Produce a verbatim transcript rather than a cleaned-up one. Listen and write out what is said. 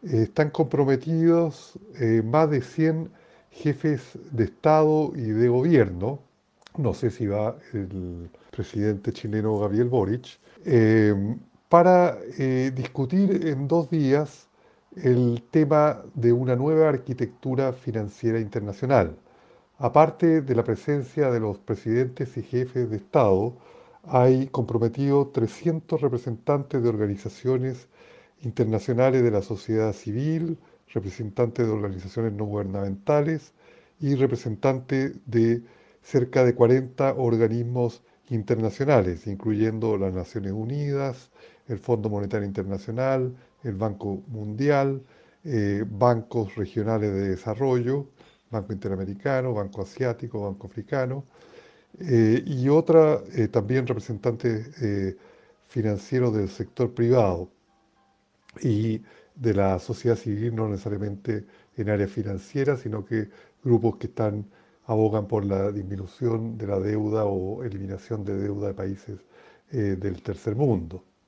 Eh, están comprometidos eh, más de cien jefes de Estado y de gobierno. No sé si va el presidente chileno Gabriel Boric, eh, para eh, discutir en dos días el tema de una nueva arquitectura financiera internacional. Aparte de la presencia de los presidentes y jefes de Estado, hay comprometidos trescientos representantes de organizaciones internacionales de la sociedad civil, representantes de organizaciones no gubernamentales y representantes de cerca de cuarenta organismos internacionales, incluyendo las Naciones Unidas, el Fondo Monetario Internacional, el Banco Mundial, eh, bancos regionales de desarrollo, Banco Interamericano, Banco Asiático, Banco Africano, eh, y otra eh, también representantes eh, financieros del sector privado y de la sociedad civil, no necesariamente en áreas financieras, sino que grupos que están abogan por la disminución de la deuda o eliminación de deuda de países eh, del tercer mundo.